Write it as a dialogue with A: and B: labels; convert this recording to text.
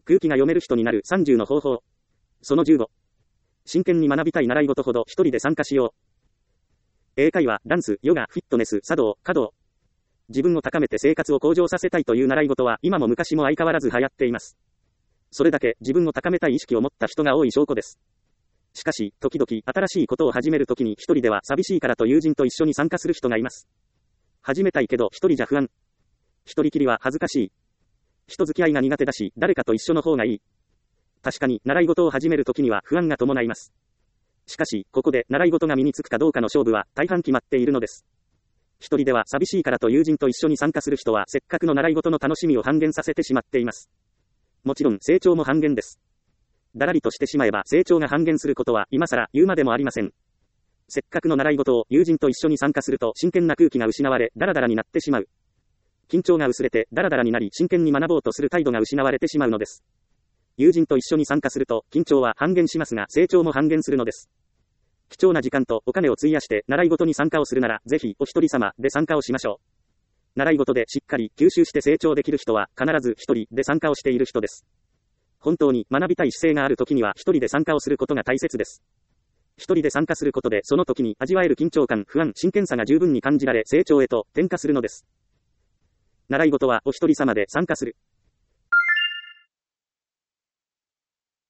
A: 空気が読める人になる30の方法。その15。真剣に学びたい習い事ほど一人で参加しよう。英会話、ダンス、ヨガ、フィットネス、茶道、華道。自分を高めて生活を向上させたいという習い事は今も昔も相変わらず流行っています。それだけ自分を高めたい意識を持った人が多い証拠です。しかし、時々新しいことを始めるときに一人では寂しいからと友人と一緒に参加する人がいます。始めたいけど一人じゃ不安。一人きりは恥ずかしい。人付き合いが苦手だし、誰かと一緒の方がいい。確かに、習い事を始めるときには不安が伴います。しかし、ここで習い事が身につくかどうかの勝負は大半決まっているのです。一人では寂しいからと友人と一緒に参加する人はせっかくの習い事の楽しみを半減させてしまっています。もちろん成長も半減です。だらりとしてしまえば成長が半減することは今更言うまでもありません。せっかくの習い事を友人と一緒に参加すると真剣な空気が失われ、ダラダラになってしまう。緊張が薄れてダラダラになり真剣に学ぼうとする態度が失われてしまうのです。友人と一緒に参加すると緊張は半減しますが成長も半減するのです。貴重な時間とお金を費やして習い事に参加をするならぜひお一人様で参加をしましょう。習い事でしっかり吸収して成長できる人は必ず一人で参加をしている人です。本当に学びたい姿勢がある時には一人で参加をすることが大切です。一人で参加することでその時に味わえる緊張感、不安、真剣さが十分に感じられ成長へと転化するのです。習い事はお一人様で参加する。